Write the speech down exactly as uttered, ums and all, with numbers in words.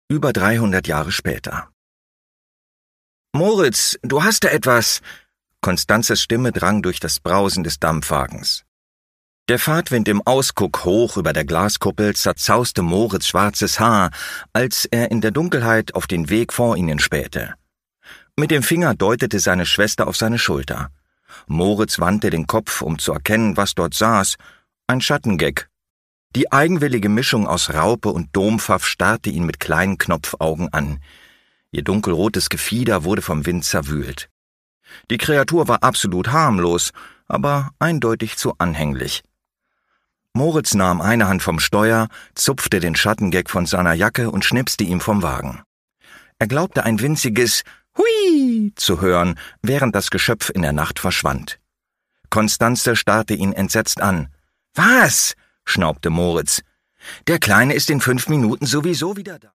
Über dreihundert Jahre später. »Moritz, du hast da etwas!« Konstanzes Stimme drang durch das Brausen des Dampfwagens. Der Fahrtwind im Ausguck hoch über der Glaskuppel zerzauste Moritz' schwarzes Haar, als er in der Dunkelheit auf den Weg vor ihnen spähte. Mit dem Finger deutete seine Schwester auf seine Schulter. Moritz wandte den Kopf, um zu erkennen, was dort saß. Ein Schattengeck. Die eigenwillige Mischung aus Raupe und Dompfaff starrte ihn mit kleinen Knopfaugen an. Ihr dunkelrotes Gefieder wurde vom Wind zerwühlt. Die Kreatur war absolut harmlos, aber eindeutig zu anhänglich. Moritz nahm eine Hand vom Steuer, zupfte den Schattengeck von seiner Jacke und schnipste ihm vom Wagen. Er glaubte ein winziges »Hui« zu hören, während das Geschöpf in der Nacht verschwand. Konstanze starrte ihn entsetzt an. »Was?« schnaubte Moritz. »Der Kleine ist in fünf Minuten sowieso wieder da.«